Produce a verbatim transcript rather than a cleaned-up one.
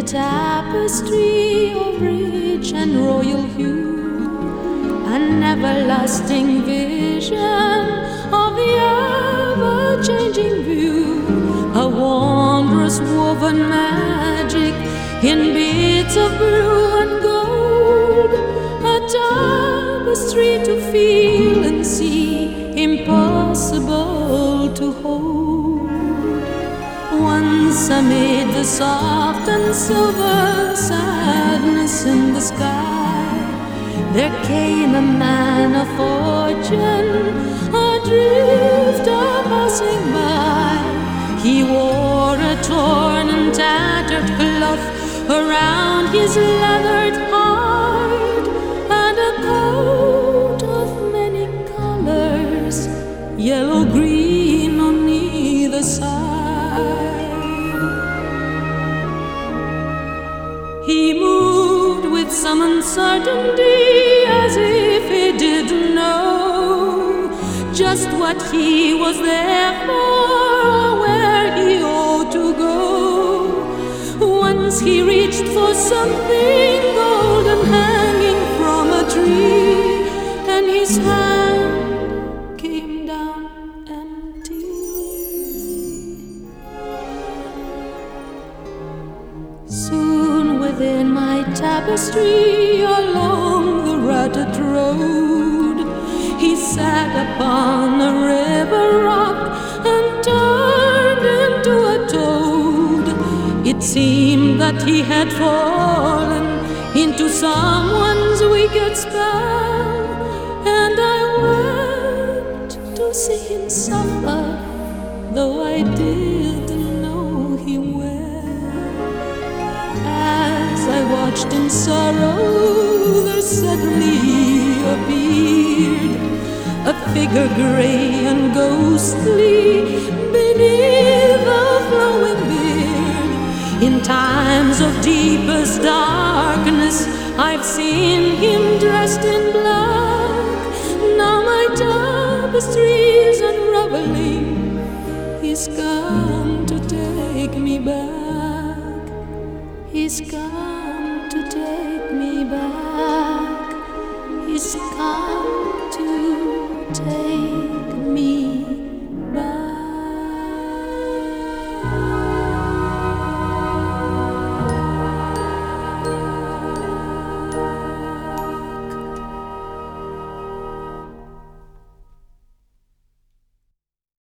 a tapestry of rich and royal hue, an everlasting vision of the ever-changing view, a wondrous woven magic in bits of blue and gold, a tapestry to feel and see, impossible to hold. Once amid the soft and silver sadness in the sky, there came a man of fortune, a drifter passing by. He wore a torn and tattered cloth around his leathered hide, and a coat of many colors, yellow, green on either side. He moved with some uncertainty, as if he didn't know just what he was there for, or where he ought to go. Once he reached for something golden hanging from a tree, and his hand came down empty. Soon within my tapestry, along the rutted road, he sat upon a river rock and turned into a toad. It seemed that he had fallen into someone's wicked spell, and I wept to see him suffer, though I didn't know him well. As I watched in sorrow, there suddenly appeared a figure gray and ghostly beneath a flowing beard. In times of deepest darkness, I've seen him dressed in black. Now my tapestry's unraveling, he's come to take me back. He's come